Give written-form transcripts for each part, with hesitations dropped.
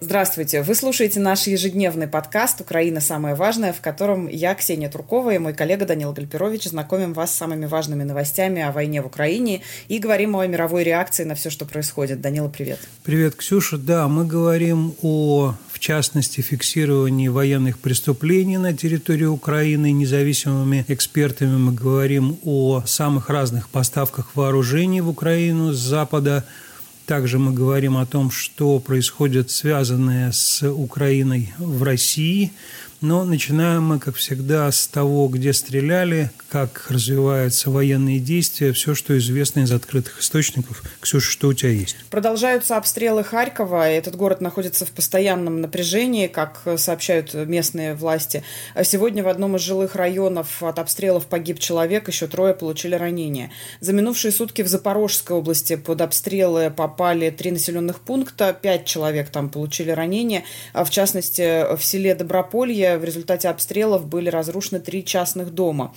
Здравствуйте! Вы слушаете наш ежедневный подкаст «Украина. Самое важное», в котором я, Ксения Туркова, и мой коллега Данила Гальперович знакомим вас с самыми важными новостями о войне в Украине и говорим о мировой реакции на все, что происходит. Данила, привет! Привет, Ксюша. Да, мы говорим в частности, фиксировании военных преступлений на территории Украины независимыми экспертами. Мы говорим о самых разных поставках вооружений в Украину с Запада. Также мы говорим о том, что происходит, связанное с Украиной в России. Но начинаем мы, как всегда, с того, где стреляли, как развиваются военные действия, все, что известно из открытых источников. Ксюша, что у тебя есть? Продолжаются обстрелы Харькова. Этот город находится в постоянном напряжении, как сообщают местные власти. Сегодня в одном из жилых районов от обстрелов погиб человек, еще 3 получили ранения. За минувшие сутки в Запорожской области под обстрелы попали 3 населенных пункта, 5 человек там получили ранения. В частности, в селе Доброполье в результате обстрелов были разрушены 3 частных дома.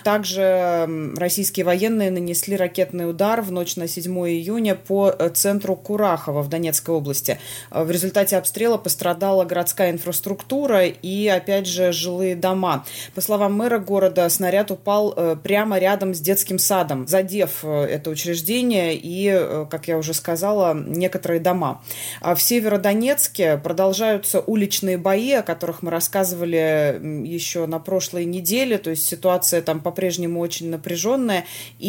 Также российские военные нанесли ракетный удар в ночь на 7 июня по центру Курахова в Донецкой области. В результате обстрела пострадала городская инфраструктура и, опять же, жилые дома. По словам мэра города, снаряд упал прямо рядом с детским садом, задев это учреждение и, как я уже сказала, некоторые дома. В Северодонецке продолжаются уличные бои, о которых мы рассказывали еще на прошлой неделе, то есть ситуация там по-прежнему очень напряженная,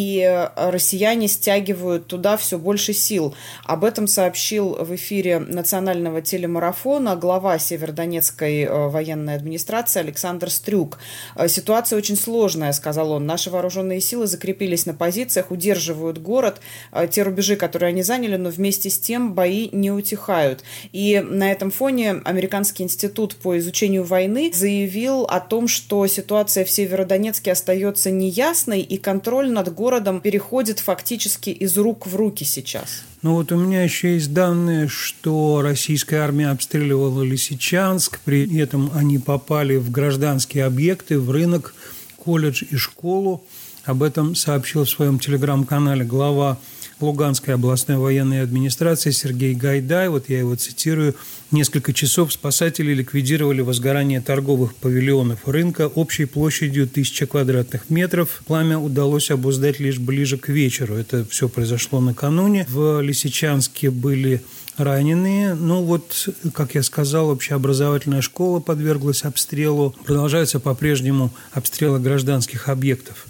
и россияне стягивают туда все больше сил. Об этом сообщил в эфире национального телемарафона глава Северодонецкой военной администрации Александр Стрюк. «Ситуация очень сложная», — сказал он. «Наши вооруженные силы закрепились на позициях, удерживают город, те рубежи, которые они заняли, но вместе с тем бои не утихают». И на этом фоне Американский институт по изучению войны заявил о том, что ситуация в Северодонецке остается неясной, и контроль над городом переходит фактически из рук в руки сейчас. Ну вот у меня еще есть данные, что российская армия обстреливала Лисичанск, при этом они попали в гражданские объекты, в рынок, колледж и школу. Об этом сообщил в своем телеграм-канале глава Луганской областной военной администрации Сергей Гайдай. Вот я его цитирую. «Несколько часов спасатели ликвидировали возгорание торговых павильонов рынка общей площадью 1000 квадратных метров. Пламя удалось обуздать лишь ближе к вечеру». Это все произошло накануне. В Лисичанске были раненые. Ну вот, как я сказал, общеобразовательная школа подверглась обстрелу. Продолжаются по-прежнему обстрелы гражданских объектов.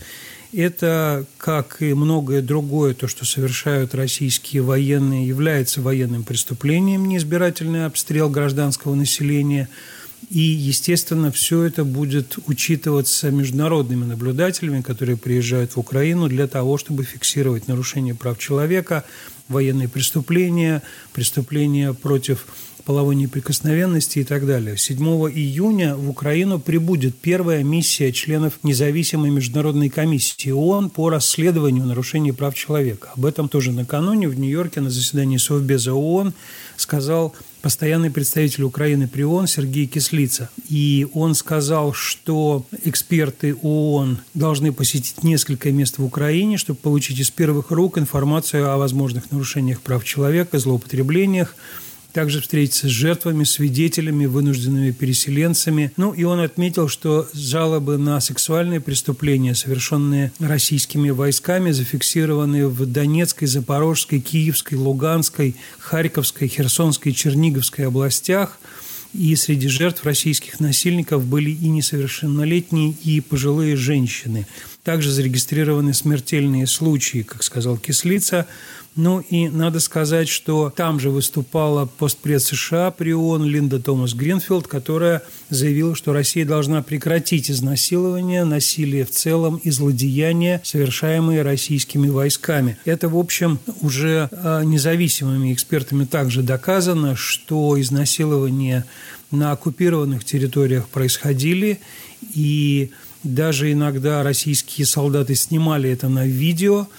Это, как и многое другое, то, что совершают российские военные, является военным преступлением, неизбирательный обстрел гражданского населения. И, естественно, все это будет учитываться международными наблюдателями, которые приезжают в Украину для того, чтобы фиксировать нарушения прав человека, военные преступления, преступления против половой неприкосновенности и так далее. 7 июня в Украину прибудет первая миссия членов независимой международной комиссии ООН по расследованию нарушений прав человека. Об этом тоже накануне в Нью-Йорке на заседании Совбеза ООН сказал постоянный представитель Украины при ООН Сергей Кислица. И он сказал, что эксперты ООН должны посетить несколько мест в Украине, чтобы получить из первых рук информацию о возможных нарушениях прав человека, злоупотреблениях, также встретиться с жертвами, свидетелями, вынужденными переселенцами. Ну, и он отметил, что жалобы на сексуальные преступления, совершенные российскими войсками, зафиксированные в Донецкой, Запорожской, Киевской, Луганской, Харьковской, Херсонской и Черниговской областях. И среди жертв российских насильников были и несовершеннолетние, и пожилые женщины. Также зарегистрированы смертельные случаи, как сказал Кислица. Ну и надо сказать, что там же выступала постпред США при ООН Линда Томас-Гринфилд, которая заявила, что Россия должна прекратить изнасилование, насилие в целом и злодеяния, совершаемые российскими войсками. Это, в общем, уже независимыми экспертами также доказано, что изнасилования на оккупированных территориях происходили, и даже иногда российские солдаты снимали это на видео.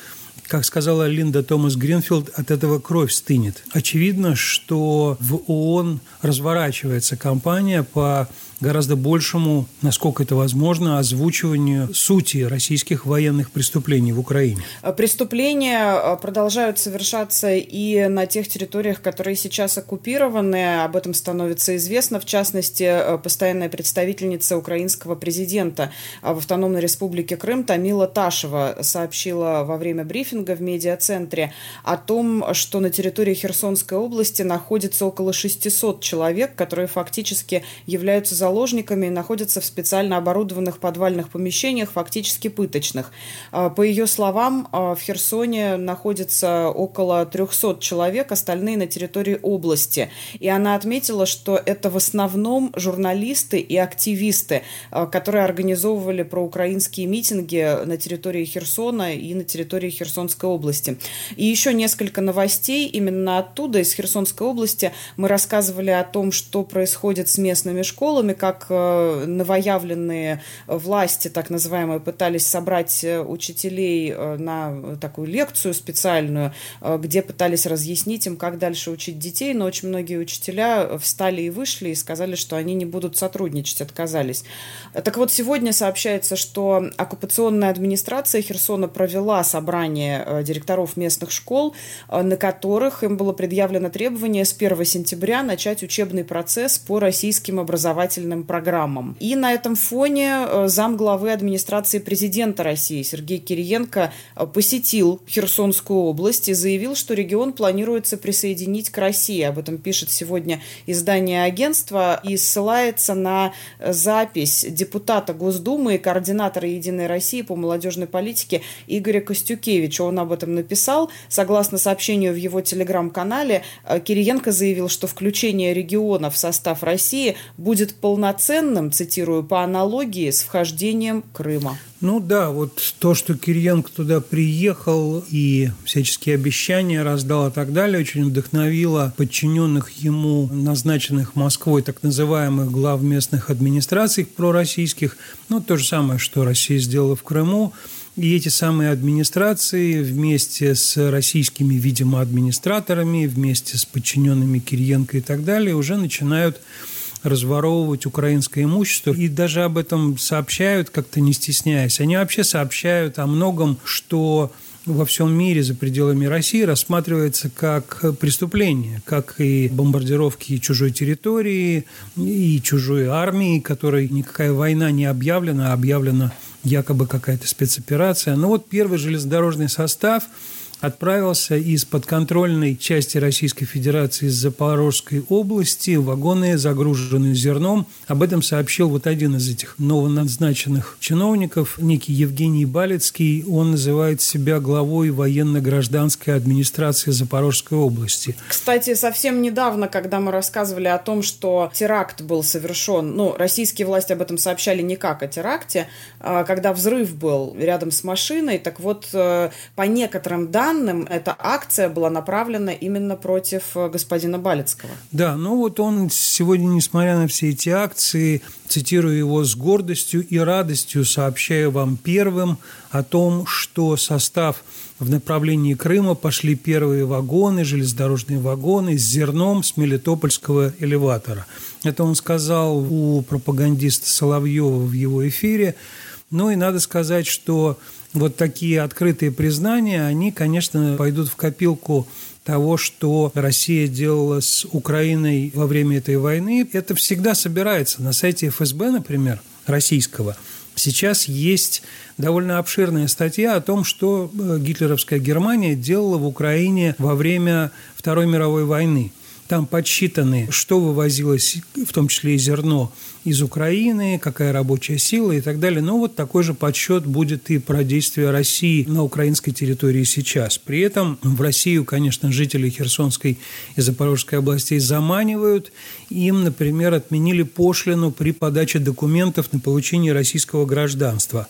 как сказала Линда Томас Гринфилд, от этого кровь стынет. Очевидно, что в ООН разворачивается кампания по гораздо большему, насколько это возможно, озвучиванию сути российских военных преступлений в Украине. Преступления продолжают совершаться и на тех территориях, которые сейчас оккупированы. Об этом становится известно. В частности, постоянная представительница украинского президента в Автономной Республике Крым Тамила Ташева сообщила во время брифинга в медиацентре о том, что на территории Херсонской области находится около 600 человек, которые фактически являются заложниками и находятся в специально оборудованных подвальных помещениях, фактически пыточных. По ее словам, в Херсоне находится около 300 человек, остальные на территории области. И она отметила, что это в основном журналисты и активисты, которые организовывали проукраинские митинги на территории Херсона и на территории Херсонской области. И еще несколько новостей именно оттуда, из Херсонской области. Мы рассказывали о том, что происходит с местными школами, как новоявленные власти, так называемые, пытались собрать учителей на такую лекцию специальную, где пытались разъяснить им, как дальше учить детей, но очень многие учителя встали и вышли и сказали, что они не будут сотрудничать, отказались. Так вот, сегодня сообщается, что оккупационная администрация Херсона провела собрание директоров местных школ, на которых им было предъявлено требование с 1 сентября начать учебный процесс по российским образовательным программам. И на этом фоне замглавы администрации президента России Сергей Кириенко посетил Херсонскую область и заявил, что регион планируется присоединить к России. Об этом пишет сегодня издание агентства и ссылается на запись депутата Госдумы и координатора «Единой России» по молодежной политике Игоря Костюкевича. Он об этом написал. Согласно сообщению в его телеграм-канале, Кириенко заявил, что включение региона в состав России будет полноценным, цитирую, по аналогии с вхождением Крыма. Ну да, вот то, что Кириенко туда приехал и всяческие обещания раздал и так далее, очень вдохновило подчиненных ему, назначенных Москвой, так называемых глав местных администраций пророссийских. Ну, то же самое, что Россия сделала в Крыму. И эти самые администрации вместе с российскими, видимо, администраторами, вместе с подчиненными Кириенко и так далее уже начинают разворовывать украинское имущество. И даже об этом сообщают, как-то не стесняясь. Они вообще сообщают о многом, что во всем мире за пределами России рассматривается как преступление, как и бомбардировки чужой территории, и чужой армии, которой никакая война не объявлена, а объявлена якобы какая-то спецоперация. Но вот первый железнодорожный состав отправился из подконтрольной части Российской Федерации, из Запорожской области, вагоны, загруженные зерном. Об этом сообщил вот один из этих новоназначенных чиновников, некий Евгений Балецкий. Он называет себя главой военно-гражданской администрации Запорожской области. Кстати, совсем недавно, когда мы рассказывали о том, что теракт был совершен, российские власти об этом сообщали не как о теракте, когда взрыв был рядом с машиной, так вот, по некоторым данным, эта акция была направлена именно против господина Балецкого. Да, вот он сегодня, несмотря на все эти акции, цитирую его: «С гордостью и радостью сообщаю вам первым о том, что состав в направлении Крыма пошли первые вагоны, железнодорожные вагоны с зерном с Мелитопольского элеватора». Это он сказал у пропагандиста Соловьева в его эфире. И надо сказать, что вот такие открытые признания, они, конечно, пойдут в копилку того, что Россия делала с Украиной во время этой войны. Это всегда собирается. На сайте ФСБ, например, российского, сейчас есть довольно обширная статья о том, что гитлеровская Германия делала в Украине во время Второй мировой войны. Там подсчитаны, что вывозилось, в том числе и зерно, из Украины, какая рабочая сила и так далее. Вот такой же подсчет будет и про действия России на украинской территории сейчас. При этом в Россию, конечно, жители Херсонской и Запорожской областей заманивают. Им, например, отменили пошлину при подаче документов на получение российского гражданства.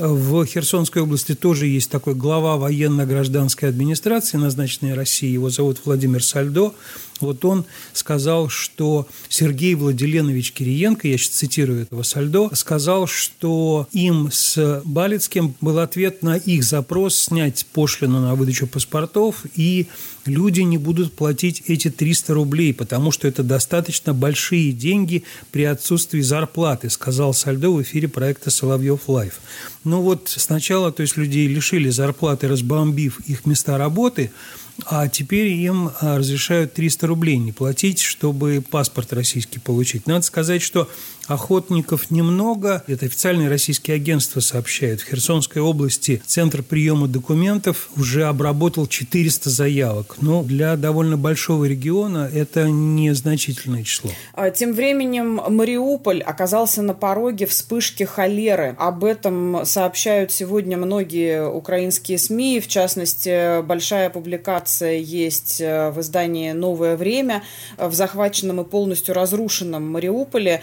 В Херсонской области тоже есть такой глава военно-гражданской администрации, назначенной Россией. Его зовут Владимир Сальдо. Вот он сказал, что Сергей Владиленович Кириенко, я я сейчас цитирую этого Сальдо, сказал, что им с Балицким был ответ на их запрос снять пошлину на выдачу паспортов, и люди не будут платить эти 300 рублей, потому что это достаточно большие деньги при отсутствии зарплаты, сказал Сальдо в эфире проекта «Соловьев Лайв». Ну вот сначала, то есть, людей лишили зарплаты, разбомбив их места работы, а теперь им разрешают 300 рублей не платить, чтобы паспорт российский получить. Надо сказать, что охотников немного. Это официальные российские агентства сообщают. В Херсонской области Центр приема документов уже обработал 400 заявок. Но для довольно большого региона это незначительное число. Тем временем Мариуполь оказался на пороге вспышки холеры. Об этом сообщают сегодня многие украинские СМИ. В частности, большая публикация есть в издании «Новое время» в захваченном и полностью разрушенном Мариуполе,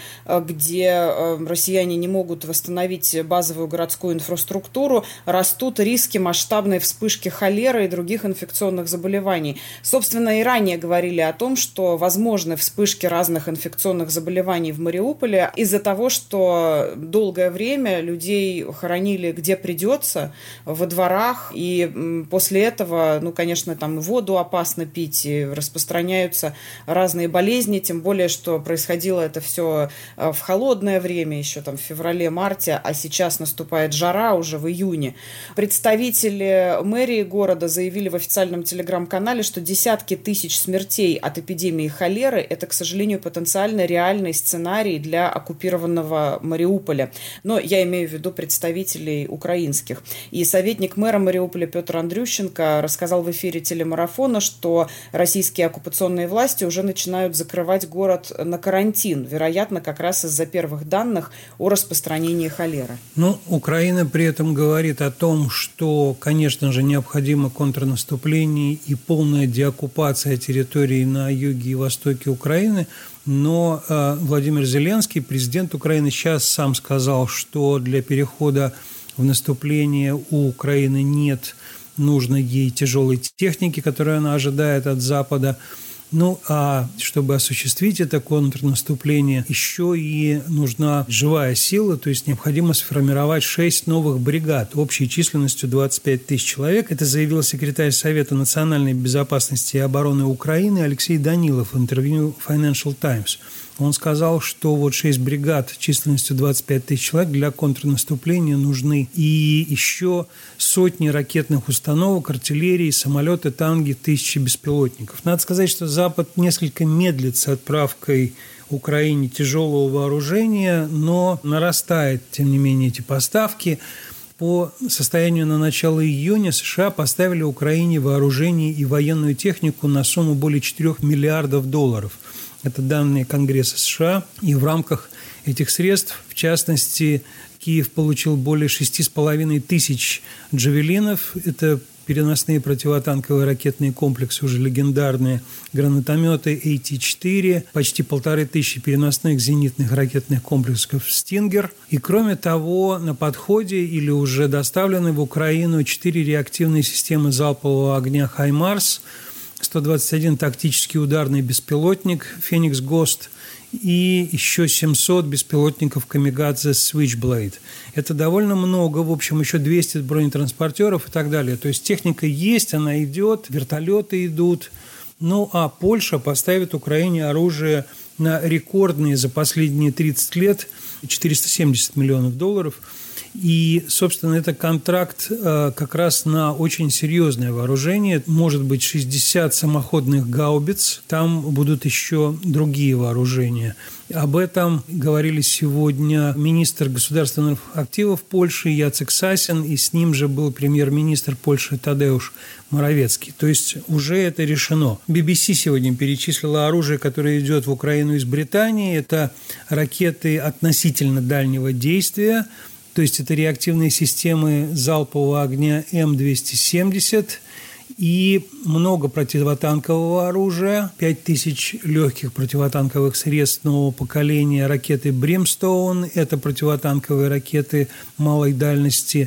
где россияне не могут восстановить базовую городскую инфраструктуру, растут риски масштабной вспышки холеры и других инфекционных заболеваний. Собственно, и ранее говорили о том, что возможны вспышки разных инфекционных заболеваний в Мариуполе из-за того, что долгое время людей хоронили где придется, во дворах, и после этого, конечно, там воду опасно пить, и распространяются разные болезни, тем более, что происходило это все в холодное время, еще там в феврале-марте, а сейчас наступает жара уже в июне. Представители мэрии города заявили в официальном телеграм-канале, что десятки тысяч смертей от эпидемии холеры – это, к сожалению, потенциально реальный сценарий для оккупированного Мариуполя. Но я имею в виду представителей украинских. И советник мэра Мариуполя Петр Андрющенко рассказал в эфире телемарафона, что российские оккупационные власти уже начинают закрывать город на карантин, вероятно, как раз из-за первых данных о распространении холеры. Украина при этом говорит о том, что, конечно же, необходимо контрнаступление и полная деоккупация территорий на юге и востоке Украины, но Владимир Зеленский, президент Украины, сейчас сам сказал, что для перехода в наступление у Украины нет нужной ей тяжелой техники, которую она ожидает от Запада. А чтобы осуществить это контрнаступление, еще и нужна живая сила, то есть необходимо сформировать 6 новых бригад общей численностью 25 тысяч человек. Это заявил секретарь Совета национальной безопасности и обороны Украины Алексей Данилов в интервью Financial Times. Он сказал, что 6 бригад численностью 25 тысяч человек для контрнаступления нужны. И еще сотни ракетных установок, артиллерии, самолеты, танки, тысячи беспилотников. Надо сказать, что Запад несколько медлит с отправкой Украине тяжелого вооружения, но нарастает, тем не менее, эти поставки. По состоянию на начало июня США поставили Украине вооружение и военную технику на сумму более $4 миллиардов. Это данные Конгресса США. И в рамках этих средств, в частности, Киев получил более 6,5 тысяч джавелинов. Это переносные противотанковые ракетные комплексы, уже легендарные, гранатометы AT-4, почти 1500 переносных зенитных ракетных комплексов «Стингер». И кроме того, на подходе или уже доставлены в Украину 4 реактивные системы залпового огня «Хаймарс», 121 тактический ударный беспилотник «Феникс Гост» и еще 700 беспилотников «Камикадзе Switchblade». Это довольно много, в общем, еще 200 бронетранспортеров и так далее. То есть техника есть, она идет, вертолеты идут. А Польша поставит Украине оружие на рекордные за последние 30 лет $470 миллионов. И, собственно, это контракт как раз на очень серьезное вооружение. Может быть, 60 самоходных гаубиц. Там будут еще другие вооружения. Об этом говорили сегодня министр государственных активов Польши Яцек Сасин, и с ним же был премьер-министр Польши Тадеуш Моровецкий. То есть уже это решено. BBC сегодня перечислила оружие, которое идет в Украину из Британии. Это ракеты относительно дальнего действия. То есть это реактивные системы залпового огня М270 и много противотанкового оружия, 5000 легких противотанковых средств нового поколения, ракеты «Бримстоун» – это противотанковые ракеты малой дальности,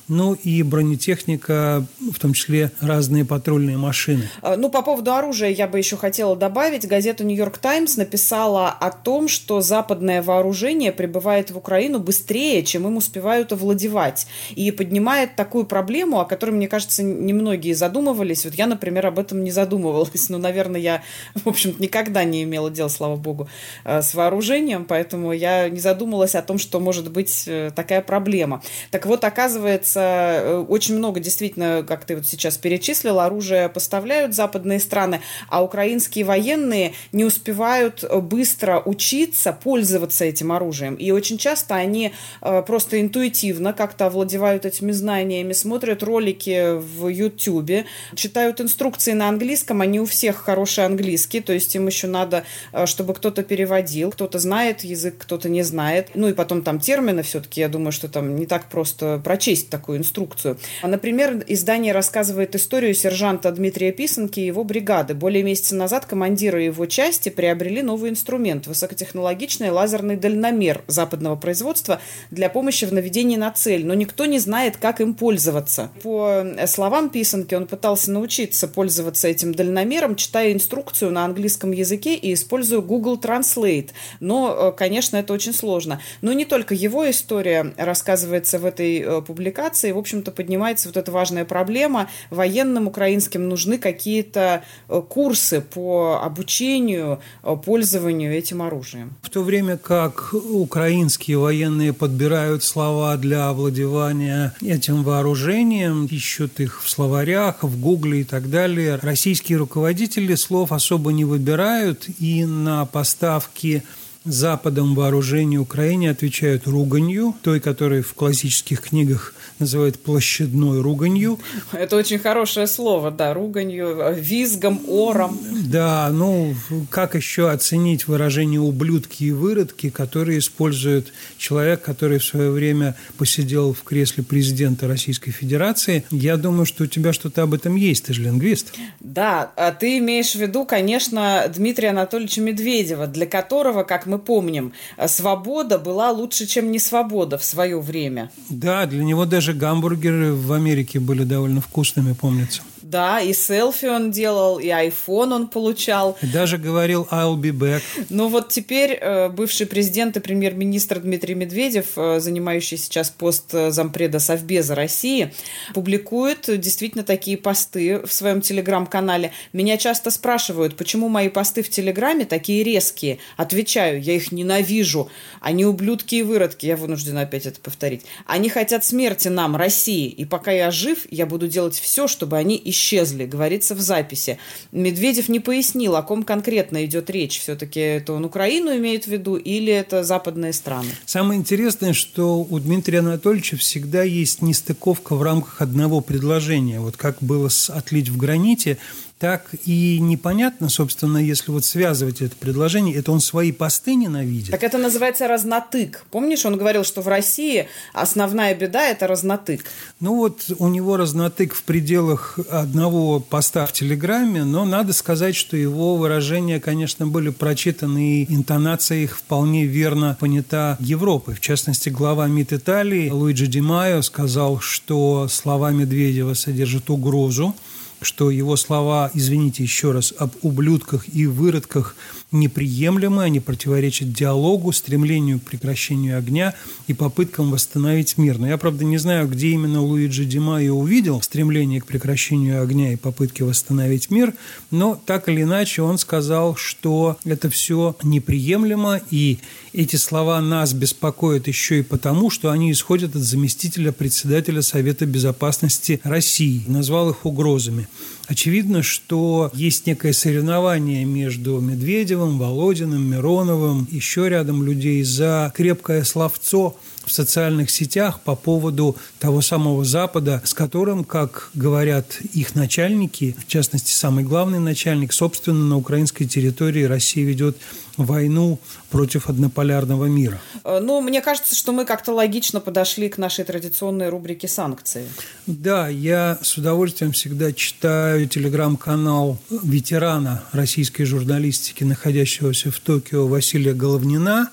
ну и бронетехника, в том числе разные патрульные машины. Ну, по поводу оружия я бы еще хотела добавить. Газета «Нью-Йорк Таймс» написала о том, что западное вооружение прибывает в Украину быстрее, чем им успевают овладевать. И поднимает такую проблему, о которой, мне кажется, немногие задумывались. Вот я, например, об этом не задумывалась. Но, наверное, я, в общем-то, никогда не имела дела, слава богу, с вооружением, поэтому я не задумалась о том, что может быть такая проблема. Так вот, оказывается, очень много действительно, как ты вот сейчас перечислила, оружие поставляют западные страны, а украинские военные не успевают быстро учиться пользоваться этим оружием. И очень часто они просто интуитивно как-то овладевают этими знаниями, смотрят ролики в Ютубе, читают инструкции на английском, они у всех хороший английский, то есть им еще надо, чтобы кто-то переводил, кто-то знает язык, кто-то не знает. Ну и потом там термины все-таки, я думаю, что там не так просто прочесть такую инструкцию. Например, издание рассказывает историю сержанта Дмитрия Писанки и его бригады. Более месяца назад командиры его части приобрели новый инструмент – высокотехнологичный лазерный дальномер западного производства для помощи в наведении на цель. Но никто не знает, как им пользоваться. По словам Писанки, он пытался научиться пользоваться этим дальномером, читая инструкцию на английском языке и используя Google Translate. Но, конечно, это очень сложно. Но не только его история рассказывается в этой публикации. В общем-то, поднимается вот эта важная проблема. Военным украинским нужны какие-то курсы по обучению, пользованию этим оружием. В то время как украинские военные подбирают слова для овладевания этим вооружением, ищут их в словарях, в Гугле и так далее, российские руководители слов особо не выбирают и на поставки Западом вооружения Украине отвечают руганью, той, которую в классических книгах называют площадной руганью. Это очень хорошее слово, да, руганью, визгом, ором. Да, ну, как еще оценить выражение «ублюдки» и «выродки», которые использует человек, который в свое время посидел в кресле президента Российской Федерации. Я думаю, что у тебя что-то об этом есть, ты же лингвист. Да, ты имеешь в виду, конечно, Дмитрия Анатольевича Медведева, для которого, как мы помним, свобода была лучше, чем не свобода в свое время. Да, для него даже гамбургеры в Америке были довольно вкусными, помнится. Да, и селфи он делал, и айфон он получал. И даже говорил «I'll be back». Ну вот теперь бывший президент и премьер-министр Дмитрий Медведев, занимающий сейчас пост зампреда Совбеза России, публикует действительно такие посты в своем телеграм-канале. Меня часто спрашивают, почему мои посты в телеграме такие резкие. Отвечаю, я их ненавижу. Они ублюдки и выродки. Я вынуждена опять это повторить. Они хотят смерти нам, России. И пока я жив, я буду делать все, чтобы они исчезли, говорится в записи. Медведев не пояснил, о ком конкретно идет речь. Все-таки это он Украину имеет в виду или это западные страны? Самое интересное, что у Дмитрия Анатольевича всегда есть нестыковка в рамках одного предложения. Вот как было с «отлить в граните», так и непонятно, собственно, если вот связывать это предложение, это он свои посты ненавидит. Так это называется разнотык. Помнишь, он говорил, что в России основная беда – это разнотык. Ну вот у него разнотык в пределах одного поста в Телеграме, но надо сказать, что его выражения, конечно, были прочитаны, и интонация их вполне верно понята Европой. В частности, глава МИД Италии Луиджи Ди Майо сказал, что слова Медведева содержат угрозу, что его слова, извините еще раз, об ублюдках и выродках неприемлемы, они противоречат диалогу, стремлению к прекращению огня и попыткам восстановить мир. Но я, правда, не знаю, где именно Луиджи Ди Майо увидел стремление к прекращению огня и попытки восстановить мир, но так или иначе он сказал, что это все неприемлемо, и эти слова нас беспокоят еще и потому, что они исходят от заместителя председателя Совета Безопасности России, назвал их угрозами. Очевидно, что есть некое соревнование между Медведевым, Володиным, Мироновым, еще рядом людей за крепкое словцо в социальных сетях по поводу того самого Запада, с которым, как говорят их начальники, в частности, самый главный начальник, собственно, на украинской территории Россия ведет войну против однополярного мира. Ну, мне кажется, что мы как-то логично подошли к нашей традиционной рубрике «Санкции». Да, я с удовольствием всегда читаю телеграм-канал ветерана российской журналистики, находящегося в Токио, Василия Головнина,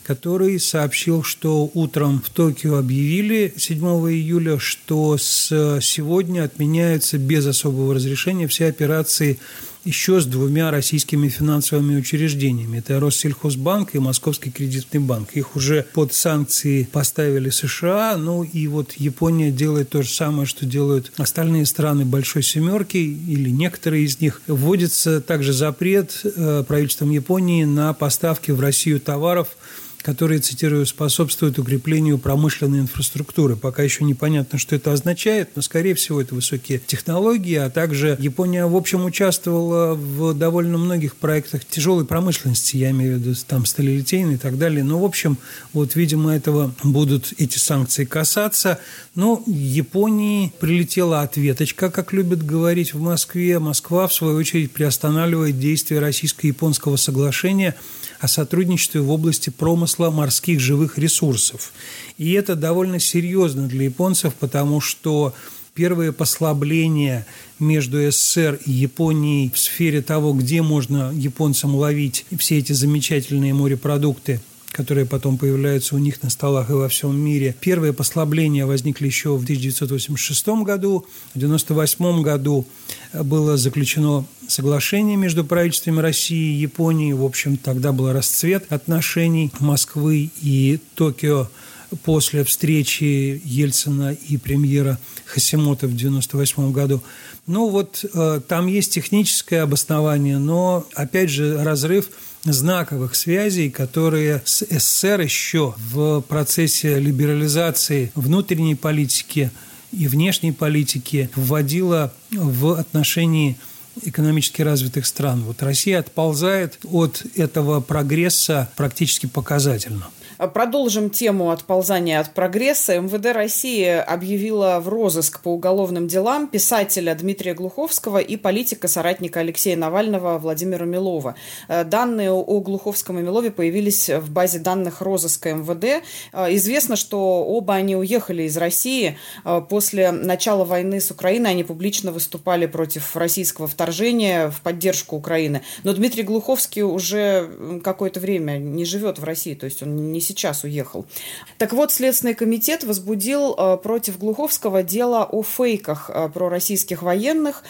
который сообщил, что утром в Токио объявили 7 июля, что с сегодня отменяются без особого разрешения все операции еще с 2 российскими финансовыми учреждениями. Это Россельхозбанк и Московский кредитный банк. Их уже под санкции поставили США. Ну и вот Япония делает то же самое, что делают остальные страны Большой Семерки, или некоторые из них. Вводится также запрет правительством Японии на поставки в Россию товаров, которые, цитирую, способствуют укреплению промышленной инфраструктуры. Пока еще непонятно, что это означает, но, скорее всего, это высокие технологии, а также Япония, в общем, участвовала в довольно многих проектах тяжелой промышленности, я имею в виду там сталелитейной и так далее. Но, в общем, вот, видимо, этого будут эти санкции касаться. Но Японии прилетела ответочка, как любят говорить в Москве. Москва, в свою очередь, приостанавливает действие российско-японского соглашения о сотрудничестве в области промысла морских живых ресурсов. И это довольно серьезно для японцев, потому что первые послабления между СССР и Японией в сфере того, где можно японцам ловить все эти замечательные морепродукты, которые потом появляются у них на столах и во всем мире. Первые послабления возникли еще в 1986 году. В 1998 году было заключено соглашение между правительствами России и Японии. В общем, тогда был расцвет отношений Москвы и Токио после встречи Ельцина и премьера Хасимото в 1998 году. Ну вот там есть техническое обоснование, но, опять же, разрыв знаковых связей, которые с СССР еще в процессе либерализации внутренней политики и внешней политики вводила в отношении экономически развитых стран. Вот Россия отползает от этого прогресса практически показательно. Продолжим тему отползания от прогресса. МВД России объявила в розыск по уголовным делам писателя Дмитрия Глуховского и политика-соратника Алексея Навального Владимира Милова. Данные о Глуховском и Милове появились в базе данных розыска МВД. Известно, что оба они уехали из России. После начала войны с Украиной они публично выступали против российского вторжения в поддержку Украины. Но Дмитрий Глуховский уже какое-то время не живет в России, то есть он не сейчас уехал. Так вот, Следственный комитет возбудил против Глуховского дело о фейках про российских военных.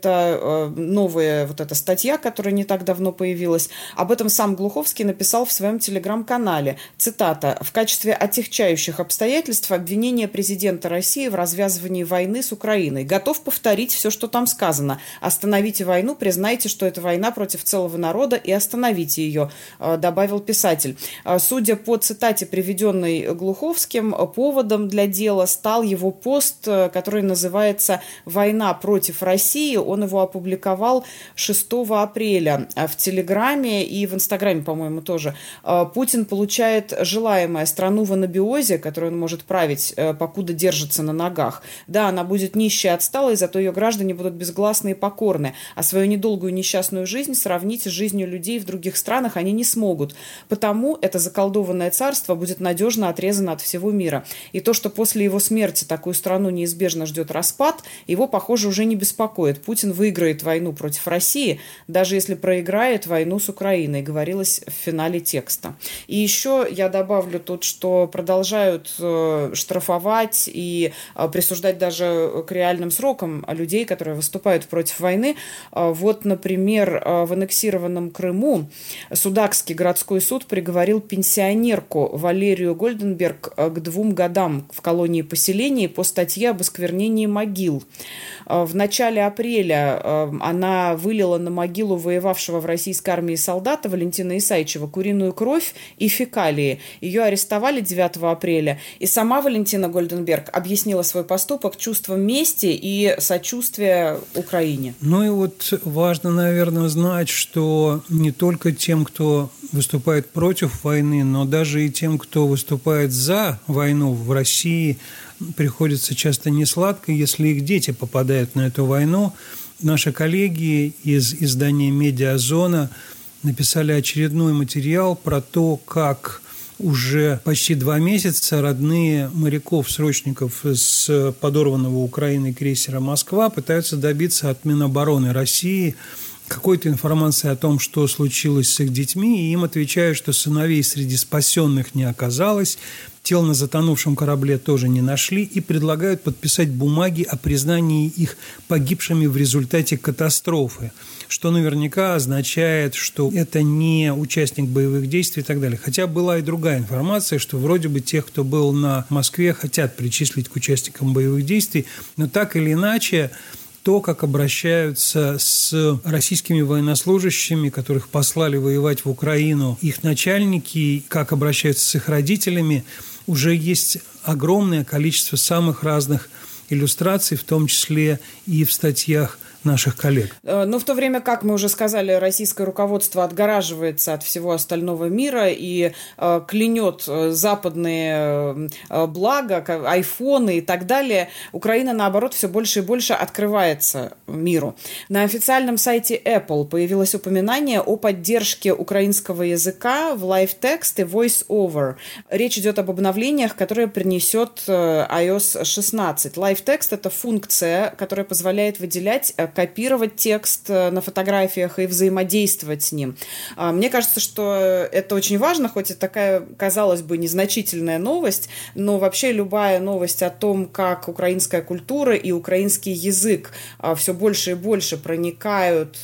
Это новая вот эта статья, которая не так давно появилась. Об этом сам Глуховский написал в своем телеграм-канале. Цитата. «В качестве отягчающих обстоятельств обвинение президента России в развязывании войны с Украиной. Готов повторить все, что там сказано. Остановите войну, признайте, что это война против целого народа, и остановите ее», добавил писатель. Судя по цитате, приведенной Глуховским, поводом для дела стал его пост, который называется «Война против России». Он его опубликовал 6 апреля в Телеграме и в Инстаграме, по-моему, тоже. Путин получает желаемое: страну в анабиозе, которую он может править, покуда держится на ногах. Да, она будет нищей и отсталой, зато ее граждане будут безгласны и покорны, а свою недолгую несчастную жизнь сравнить с жизнью людей в других странах они не смогут. Потому это заколдованное царство будет надежно отрезано от всего мира. И то, что после его смерти такую страну неизбежно ждет распад, его, похоже, уже не беспокоит. Путин выиграет войну против России, даже если проиграет войну с Украиной, говорилось в финале текста. И еще я добавлю тут, что продолжают штрафовать и присуждать даже к реальным срокам людей, которые выступают против войны. Вот, например, в аннексированном Крыму Судакский городской суд приговорил пенсионерку Валерию Гольденберг к 2 годам в колонии-поселении по статье об осквернении могил. В начале апреля она вылила на могилу воевавшего в российской армии солдата Валентина Исаичева куриную кровь и фекалии. Ее арестовали 9 апреля. И сама Валентина Гольденберг объяснила свой поступок чувством мести и сочувствия Украине. Ну и вот важно, наверное, знать, что не только тем, кто выступает против войны, но даже и тем, кто выступает за войну в России, приходится часто несладко, если их дети попадают на эту войну. Наши коллеги из издания «Медиазона» написали очередной материал про то, как уже почти 2 месяца родные моряков-срочников с подорванного Украиной крейсера «Москва» пытаются добиться от Минобороны России какой-то информации о том, что случилось с их детьми, и им отвечают, что сыновей среди спасенных не оказалось, тел на затонувшем корабле тоже не нашли, и предлагают подписать бумаги о признании их погибшими в результате катастрофы, что наверняка означает, что это не участник боевых действий и так далее. Хотя была и другая информация, что вроде бы тех, кто был на Москве, хотят причислить к участникам боевых действий, но так или иначе то, как обращаются с российскими военнослужащими, которых послали воевать в Украину, их начальники, как обращаются с их родителями, уже есть огромное количество самых разных иллюстраций, в том числе и в статьях наших коллег. Но в то время, как мы уже сказали, российское руководство отгораживается от всего остального мира и клянет западные блага, айфоны и так далее, Украина, наоборот, все больше и больше открывается миру. На официальном сайте Apple появилось упоминание о поддержке украинского языка в LiveText и VoiceOver. Речь идет об обновлениях, которые принесет iOS 16. LiveText – это функция, которая позволяет выделять, копировать текст на фотографиях и взаимодействовать с ним. Мне кажется, что это очень важно, хоть и такая, казалось бы, незначительная новость, но вообще любая новость о том, как украинская культура и украинский язык все больше и больше проникают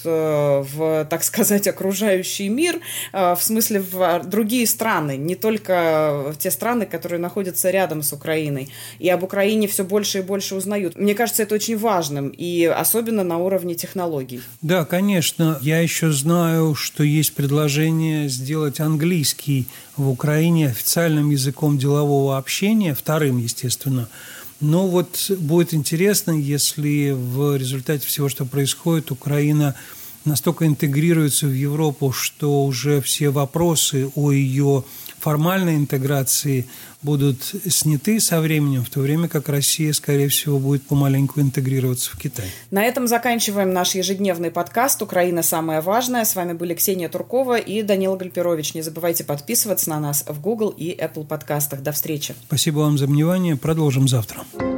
в, так сказать, окружающий мир, в смысле в другие страны, не только в те страны, которые находятся рядом с Украиной. И об Украине все больше и больше узнают. Мне кажется, это очень важным, и особенно на уровне технологий. Да, конечно. Я еще знаю, что есть предложение сделать английский в Украине официальным языком делового общения, вторым, естественно. Но вот будет интересно, если в результате всего, что происходит, Украина настолько интегрируется в Европу, что уже все вопросы о ее формальной интеграции будут сняты со временем, в то время как Россия, скорее всего, будет помаленьку интегрироваться в Китай. На этом заканчиваем наш ежедневный подкаст «Украина. Самое важное». С вами были Ксения Туркова и Данила Гальперович. Не забывайте подписываться на нас в Google и Apple подкастах. До встречи. Спасибо вам за внимание. Продолжим завтра.